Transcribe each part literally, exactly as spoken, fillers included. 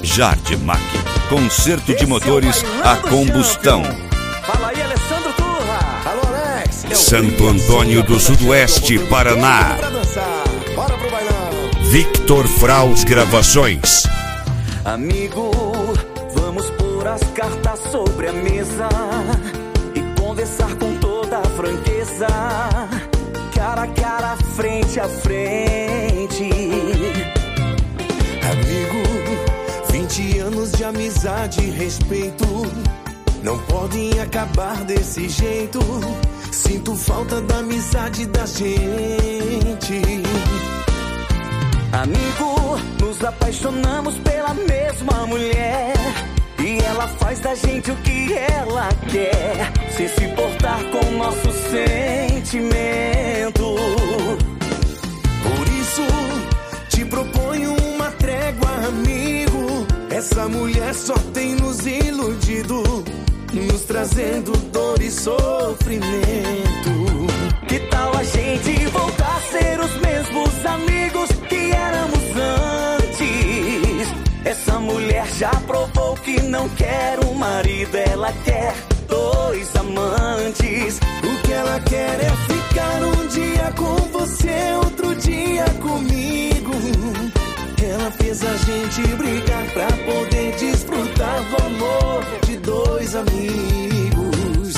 Jardimac, conserto de motores a combustão. Fala aí, Alessandro Turra. Alô, Alex. Santo Antônio do Sudoeste, Paraná. Bora pro bailão. Victor Fraus Gravações. Amigo, vamos pôr as cartas sobre a mesa e conversar com toda a franqueza, cara a cara, frente a frente. Amigo, vinte anos de amizade e respeito não podem acabar desse jeito. Sinto falta da amizade da gente. Amigo, nos apaixonamos pela mesma mulher e ela faz da gente o que ela quer, sem se importar com o nosso sentimento. Por isso, te proponho uma trégua, amigo. Essa mulher só tem nos iludido, nos trazendo dor e sofrimento. Que tal a gente voltar a ser os mesmos amigos que éramos antes? Essa mulher já provou que não quer um marido, ela quer dois amantes. O que ela quer é ficar um dia com você, outro dia comigo. Ela fez a gente brigar pra poder desfrutar do amor de dois amigos.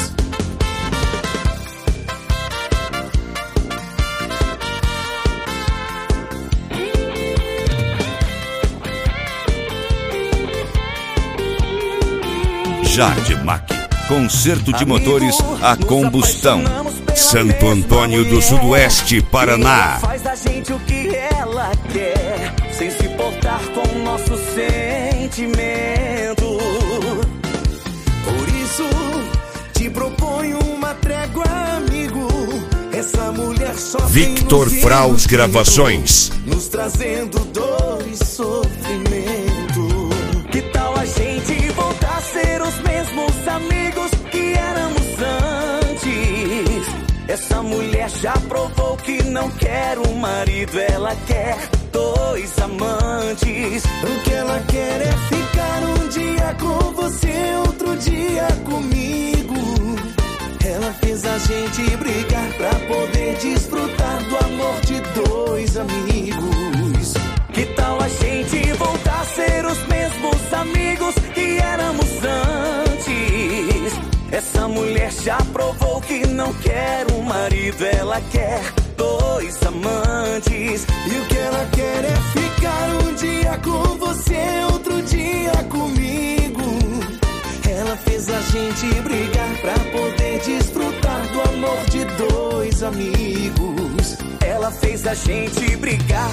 Jardimac, conserto de motores a combustão. Santo Antônio do Sudoeste, Paraná. Faz da gente o que ela quer, sem se importar com o nosso sentimento. Por isso, te proponho uma trégua, amigo. Essa mulher só Victor tem nos Fraus iludido, Gravações. nos trazendo dor e sofrimento. Que tal a gente voltar a ser os mesmos amigos que éramos antes? Essa mulher já provou que não quer um marido, ela quer dois amantes. O que ela quer é ficar um dia com você, outro dia comigo. Ela fez a gente brigar pra poder desfrutar do amor de dois amigos. Que tal a gente voltar a ser os mesmos amigos que éramos antes? Essa mulher já provou que não quer um marido, ela quer dois amantes. E o que ela quer é ficar um dia com você, outro dia comigo. Ela fez a gente brigar pra poder desfrutar do amor de dois amigos. Ela fez a gente brigar